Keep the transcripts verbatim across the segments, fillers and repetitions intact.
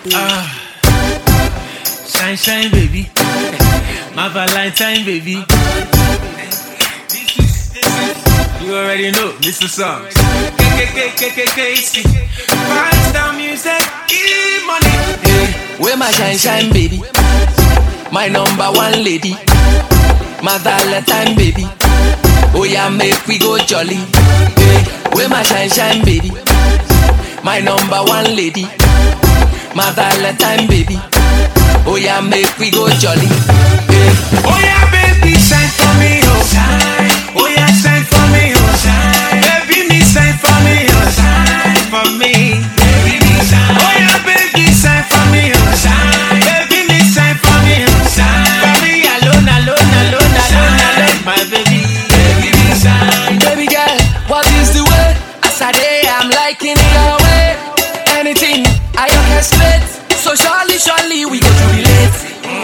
Ah, shine, shine, baby. My Valentine, baby. This is, this is, you already know, Mister Songs. K K K K K C. Five star music, give money. Hey, where my shine, shine, baby? My number one lady. My Valentine, baby. Oh yeah, make we go jolly. Hey, where my shine, shine, baby? My number one lady. My Valentine, baby. Oh yeah, make we go jolly. Hey. Oh yeah, baby, shine for me, oh shine. Oh yeah, shine for me, oh shine. Baby, me shine for me, oh shine for me. Baby, me shine. Oh yeah, baby, shine for me, oh shine. Baby, me shine for me, oh shine. For me alone, alone, alone, alone, alone, my baby. Baby, me shine. Baby girl, what is the way? As I day, I'm liking your way. Anything I orchestrate, so surely, surely we go to relate.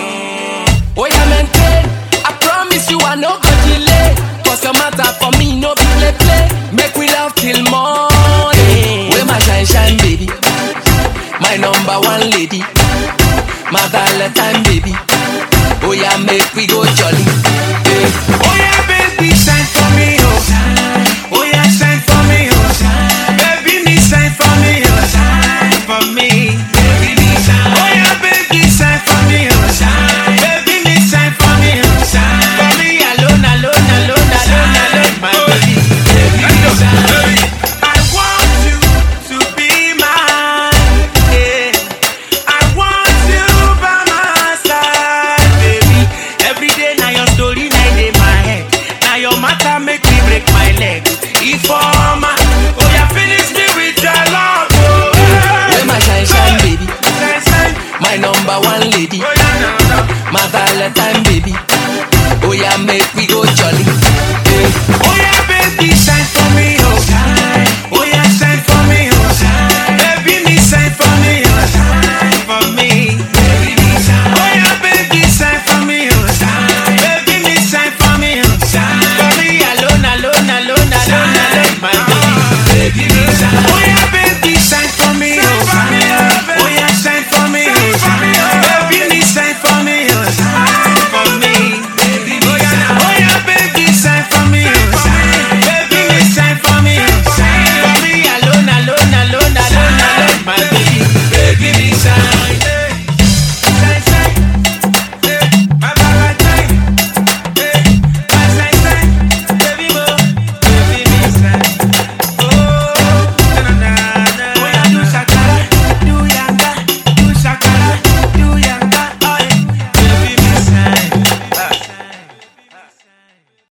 Oh yeah, maintain. I promise you I no go delay. Cause your matter for me no be play play. Make we love till morning. Where my shine shine baby, my number one lady, my Valentine baby. Oh yeah, make we go jolly. Hey. Oh yeah, baby, shine for me, oh shine. Oh yeah, shine for me, oh shine. Baby, me shine for me, oh shine for me. Baby, me shine. Oh yeah, baby, shine for me, oh shine. Baby, me shine for me, oh shine. For me alone, alone, alone, alone, alone, my baby. Baby, me shine. I want you to be mine, yeah. I want you by my side, baby. Every day now your story, now in my head. Now your matter make me break my leg. If all my, oh yeah, finish me with your love, oh. Where my shine shine baby, Shine, shine. my number one lady, Oh yeah, no, no. my Valentine baby. Oh yeah, make